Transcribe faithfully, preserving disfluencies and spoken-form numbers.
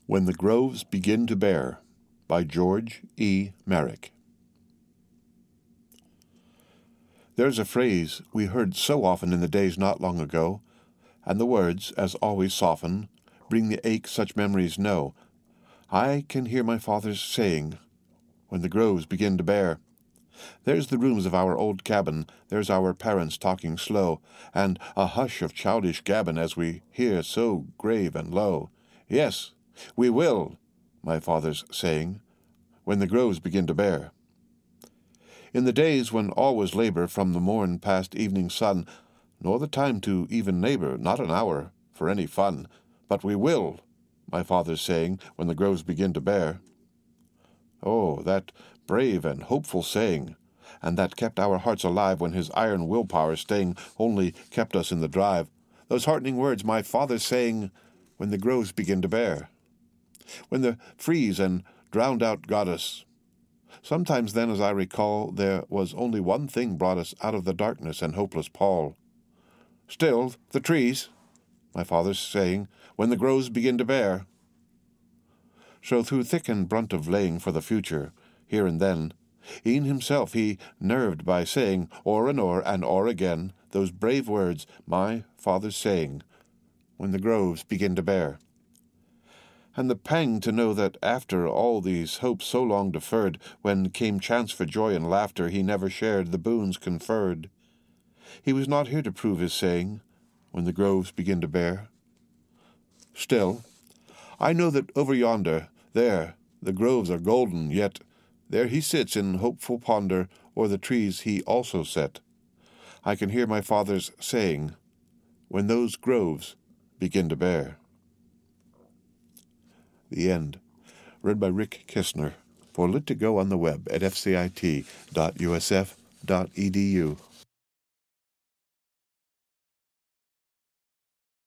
When the Groves Begin to Bear by George E. Merrick. There's a phrase we heard so often in the days not long ago, and the words, as always soften, bring the ache such memories know. I can hear my father's saying, when the groves begin to bear. There's the rooms of our old cabin, there's our parents talking slow, and a hush of childish gabbin' as we hear so grave and low. Yes, we will, my father's saying, when the groves begin to bear. In the days when all was labor from the morn past evening sun, nor the time to even neighbor, not an hour, for any fun, but we will, my father's saying, when the groves begin to bear. Oh, that brave and hopeful saying, and that kept our hearts alive when his iron willpower staying only kept us in the drive. Those heartening words my father's saying, when the groves begin to bear. When the freeze and drowned out got us. Sometimes then, as I recall, there was only one thing brought us out of the darkness and hopeless pall. Still, the trees, my father's saying, when the groves begin to bear. So through thick and brunt of laying for the future, here and then, e'en himself he nerved by saying, o'er and o'er and o'er again, those brave words, my father's saying, when the groves begin to bear. And the pang to know that after all these hopes so long deferred, when came chance for joy and laughter, he never shared the boons conferred. He was not here to prove his saying, when the groves begin to bear. Still, I know that over yonder, there, the groves are golden, yet there he sits in hopeful ponder o'er the trees he also set. I can hear my father's saying, when those groves begin to bear. The End. Read by Rick Kistner for Lit to Go on the web at f c i t dot u s f dot e d u.